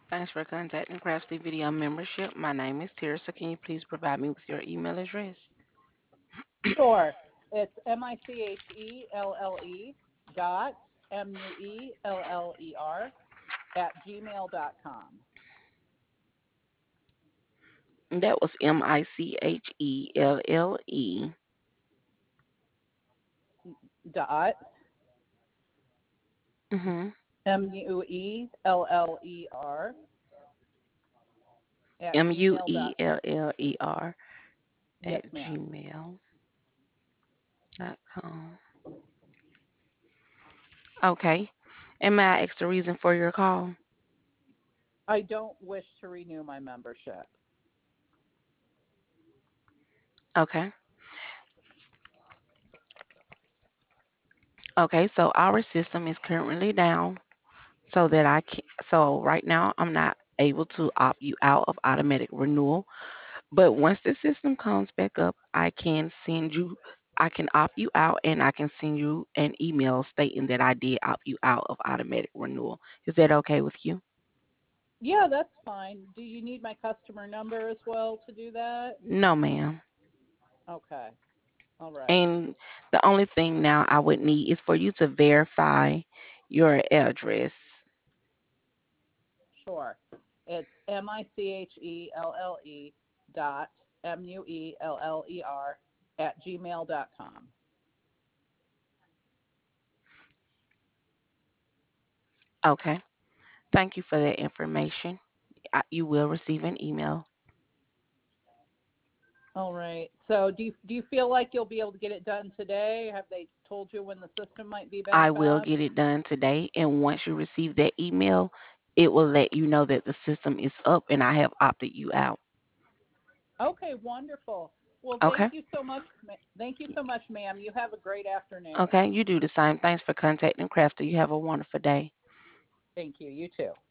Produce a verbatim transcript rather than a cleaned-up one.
Thanks for contacting Craftsy Video Membership. My name is Tirsa. Can you please provide me with your email address? Sure. It's M I C H E L L E dot M U E L L E R at gmail dot com. That was M I C H E L L E. Dot Mm-hmm. M U E L L E R at M U gmail E dot L L E R Yes, at ma'am. gmail dot com. Okay. And may I ask the reason for your call? I don't wish to renew my membership. Okay. Okay, so our system is currently down so that I can so right now I'm not able to opt you out of automatic renewal. But once the system comes back up, I can send you, I can opt you out and I can send you an email stating that I did opt you out of automatic renewal. Is that okay with you? Yeah, that's fine. Do you need my customer number as well to do that? No, ma'am. Okay. All right. And the only thing now I would need is for you to verify your address. Sure. It's M I C H E L L E dot M U E L L E R at gmail dot com. Okay. Thank you for that information. I- You will receive an email. All right. So do you do you feel like you'll be able to get it done today? Have they told you when the system might be I back will up? get it done today. And once you receive that email, it will let you know that the system is up and I have opted you out. Okay, wonderful. Well, thank Okay. you so much. ma- Thank you so much, ma'am. You have a great afternoon. Okay. You do the same. Thanks for contacting Crafter. You have a wonderful day. Thank you. You too.